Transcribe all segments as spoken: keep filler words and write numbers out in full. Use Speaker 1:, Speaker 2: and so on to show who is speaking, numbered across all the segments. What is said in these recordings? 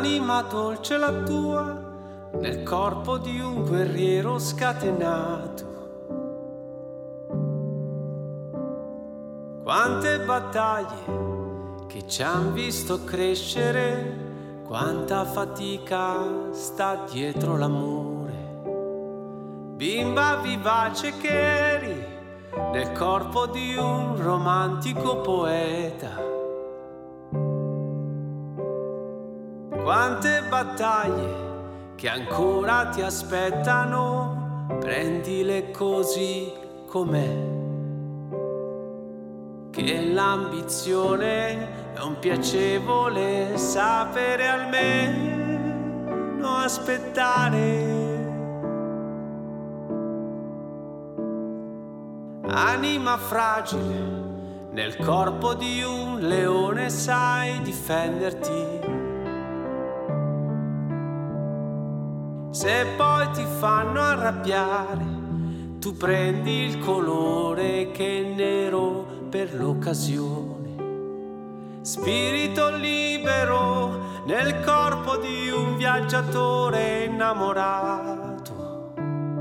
Speaker 1: Anima dolce la tua, nel corpo di un guerriero scatenato. Quante battaglie che ci han visto crescere, quanta fatica sta dietro l'amore. Bimba vivace che eri, nel corpo di un romantico poeta. Quante battaglie che ancora ti aspettano, prendile così com'è. Che l'ambizione è un piacevole sapere almeno aspettare. Anima fragile, nel corpo di un leone sai difenderti. Se poi ti fanno arrabbiare, tu prendi il colore che è nero per l'occasione. Spirito libero nel corpo di un viaggiatore innamorato.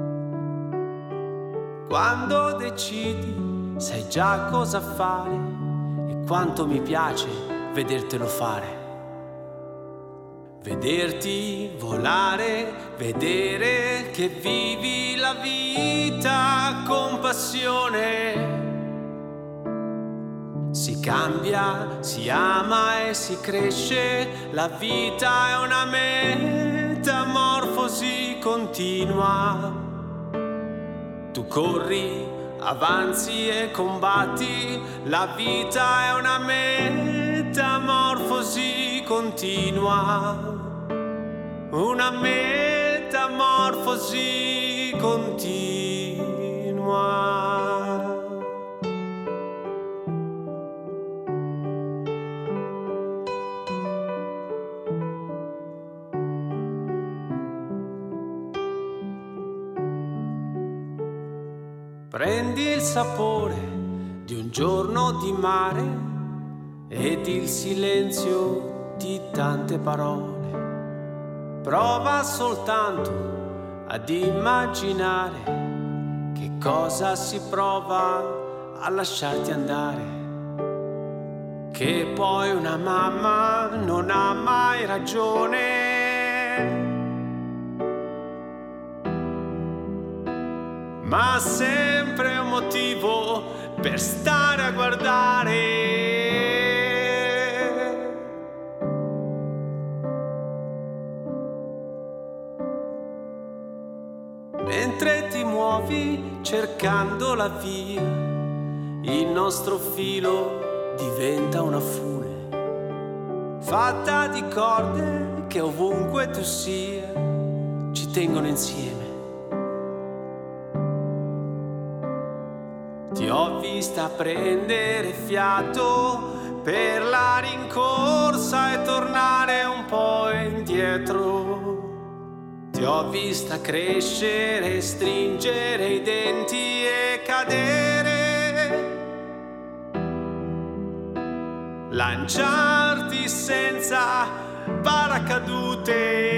Speaker 1: Quando decidi sai già cosa fare e quanto mi piace vedertelo fare. Vederti volare, vedere che vivi la vita con passione. Si cambia, si ama e si cresce, la vita è una metamorfosi continua. Tu corri, avanzi e combatti, la vita è una metamorfosi continua. Una metamorfosi continua. Prendi il sapore di un giorno di mare ed il silenzio di tante parole. Prova soltanto ad immaginare che cosa si prova a lasciarti andare. Che poi una mamma non ha mai ragione, ma ha sempre un motivo per stare a guardare. Mentre ti muovi cercando la via, il nostro filo diventa una fune fatta di corde che ovunque tu sia ci tengono insieme. Ti ho vista prendere fiato per la rincorsa e tornare un po' indietro. Ti ho vista crescere, stringere i denti e cadere, lanciarti senza paracadute.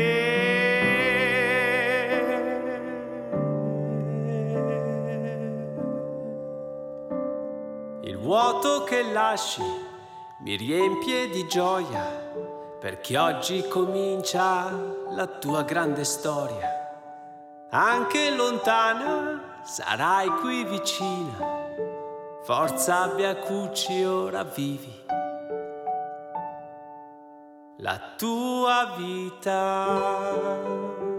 Speaker 1: Il vuoto che lasci mi riempie di gioia, perché oggi comincia la tua grande storia. Anche lontana sarai qui vicina, forza Beacucci, ora vivi la tua vita.